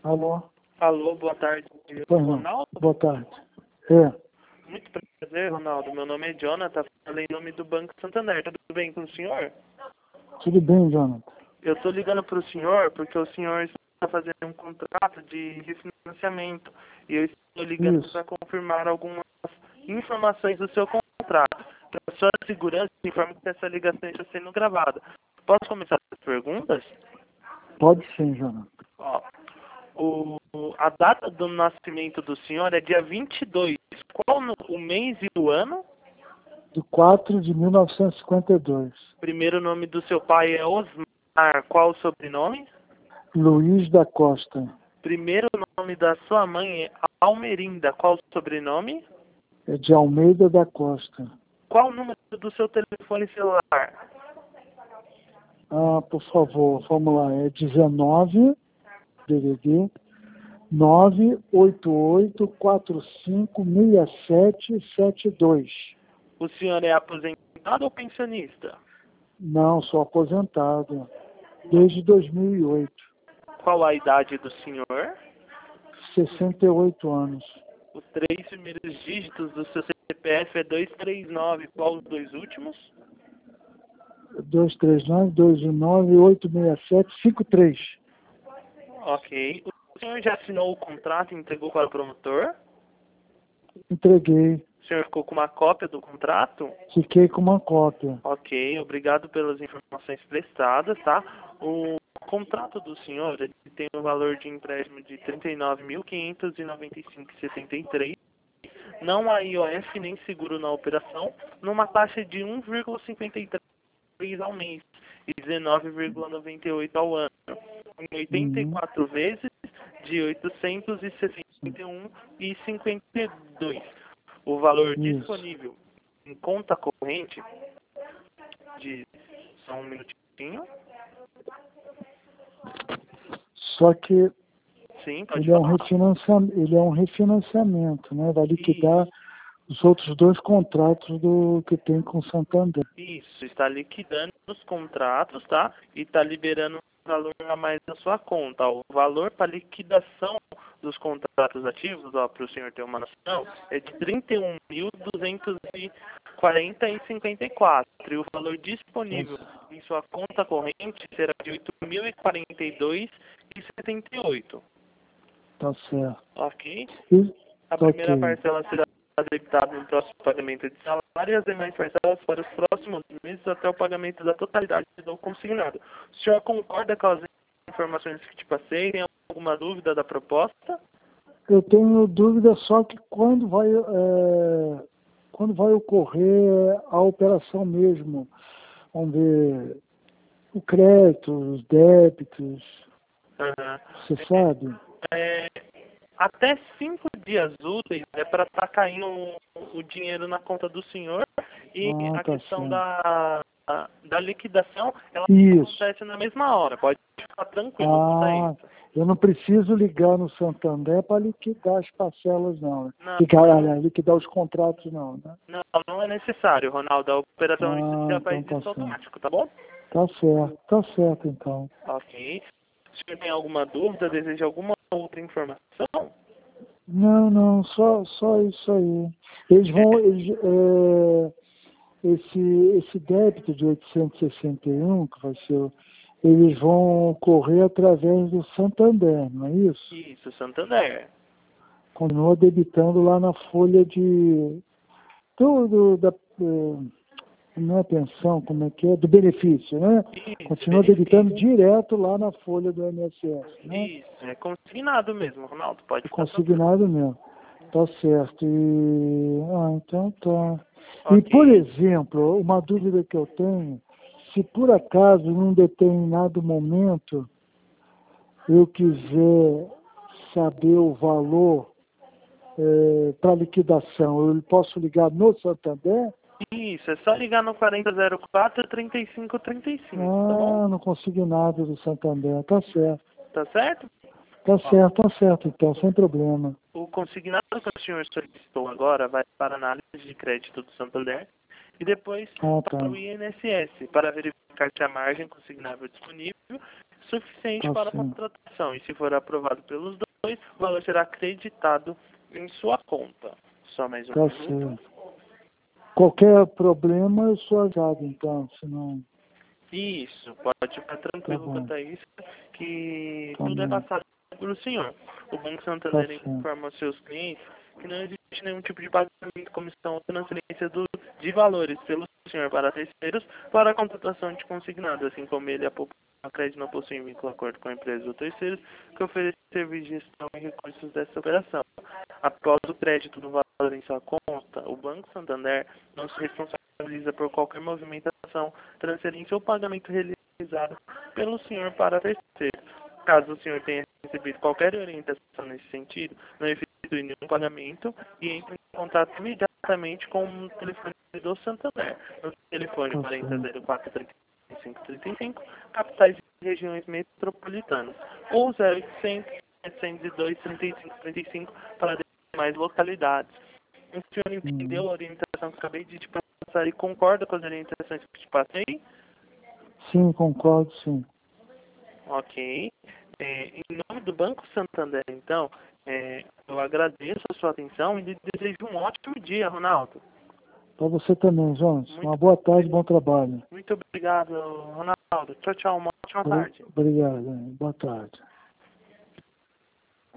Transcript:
Alô? Alô, boa tarde, Pois não. Ronaldo. Boa tarde. É, Muito prazer, Ronaldo. Meu nome é Jonathan, falei em nome do Banco Santander. Tudo bem com o senhor? tudo bem, Jonathan? Eu estou ligando para o senhor porque o senhor está fazendo um contrato de refinanciamento e eu estou ligando Isso. para confirmar algumas informações do seu contrato. Para sua segurança, informe que essa ligação está sendo gravada. Posso começar as perguntas? Pode sim, Jonathan. Ó, a data do nascimento do senhor é dia 22. Qual o mês e o ano? De 4 de 1952. Primeiro nome do seu pai é Osmar. Qual o sobrenome? Luiz da Costa. Primeiro nome da sua mãe é Almerinda. Qual o sobrenome? É de Almeida da Costa. Qual o número do seu telefone celular? Ah, por favor, vamos lá. É 19 DDD 988456772. O senhor é aposentado ou pensionista? Não, sou aposentado. Desde 2008. Qual a idade do senhor? 68 anos. Os 3 primeiros dígitos do seu CPF é 239. Qual os dois últimos? 239-219-867-53. Ok. O senhor já assinou o contrato e entregou para o promotor? Entreguei. O senhor ficou com uma cópia do contrato? Fiquei com uma cópia. Ok, obrigado pelas informações prestadas, tá? O contrato do senhor ele tem um valor de empréstimo de R$ 39.595,73. Não há IOF nem seguro na operação, numa taxa de 1,53 ao mês e 19,98 ao ano. Em 84 vezes de R$ 861,52. O valor Isso. disponível em conta corrente de... Só um minutinho. Só que Sim, pode ele é falar. ele é um refinanciamento, né? Vai liquidar os outros dois contratos do que tem com o Santander. Isso, está liquidando os contratos, tá? E está liberando um valor a mais na sua conta. O valor para liquidação dos contratos ativos, para o senhor ter uma noção, é de R$ 31.240,54. E o valor disponível em sua conta corrente será de R$ 8.042,78. Tá certo. Ok? E, A primeira ok. parcela será debitada no próximo pagamento de salário e as demais parcelas para os próximos meses até o pagamento da totalidade do consignado. O senhor concorda com as informações que te passei? Tem alguma dúvida da proposta? Eu tenho dúvida só que quando vai ocorrer a operação mesmo. Vamos ver o crédito, os débitos. Aham. Você sabe? É, até 5 dias úteis é para estar caindo o dinheiro na conta do senhor e Ah, a tá questão certo. da liquidação ela Isso. acontece na mesma hora. Pode ficar tranquilo quanto a Ah, isso. eu não preciso ligar no Santander para liquidar as parcelas, não. Né? Não, Liquidar os contratos, não. Né? não é necessário, Ronaldo. A operação Ah, já então faz tá isso certo. automático, tá bom? Tá certo então. Ok. Se o senhor tem alguma dúvida, deseja alguma outra informação? Não, só isso aí. Esse débito de 861, que vai ser, eles vão correr através do Santander, não é isso? Isso, Santander. Continua debitando lá na folha de não é pensão, como é que é? Do benefício, né? Isso, Continua benefício. debitando direto lá na folha do INSS, né? Isso, é consignado mesmo, Ronaldo. Pode É ficar tranquilo. consignado mesmo. Tá certo. Então tá. E, por Ok. exemplo, uma dúvida que eu tenho, se por acaso, num determinado momento, eu quiser saber o valor para liquidação, eu posso ligar no Santander? Isso, é só ligar no 4004-3535, tá bom? Ah, no consignado do Santander. Tá certo. Tá certo? Tá certo, então, sem problema. O consignado que o senhor solicitou agora vai para a análise de crédito do Santander e depois Ah, tá. para o INSS, para verificar se a margem consignável disponível suficiente Tá para a certo. contratação. E se for aprovado pelos dois, o valor será acreditado em sua conta. Só mais um Tá minuto. certo. Qualquer problema eu sou avisado, então, senão. Isso, pode ficar Tá tranquilo bom. quanto a isso, que Tá tudo é bom. passado pelo senhor. O Banco Tá Santander certo. informa aos seus clientes que não existe nenhum tipo de pagamento, comissão ou transferência de valores pelo senhor para terceiros para a contratação de consignado, assim como ele, a crédito não possui vínculo de acordo com a empresa ou terceiros que oferece serviço de gestão e recursos dessa operação. Após o crédito do valor em sua conta, o Banco Santander não se responsabiliza por qualquer movimentação, transferência ou pagamento realizado pelo senhor para terceiro. Caso o senhor tenha recebido qualquer orientação nesse sentido, não efetue nenhum pagamento e entre em contato imediatamente com o telefone do Santander, no telefone Tá certo. 40343535, capitais e regiões metropolitanas, ou 0800 702 3535 para demais localidades. O senhor entendeu Uhum. a orientação que acabei de te passar e concorda com as orientações que te passei? Sim, concordo, sim. Ok. Em nome do Banco Santander, então, eu agradeço a sua atenção e lhe desejo um ótimo dia, Ronaldo. Para você também, Jones. Uma Muito, boa tarde, bom trabalho. muito obrigado, Ronaldo. Tchau, tchau. Uma ótima tarde. Obrigado. Boa tarde.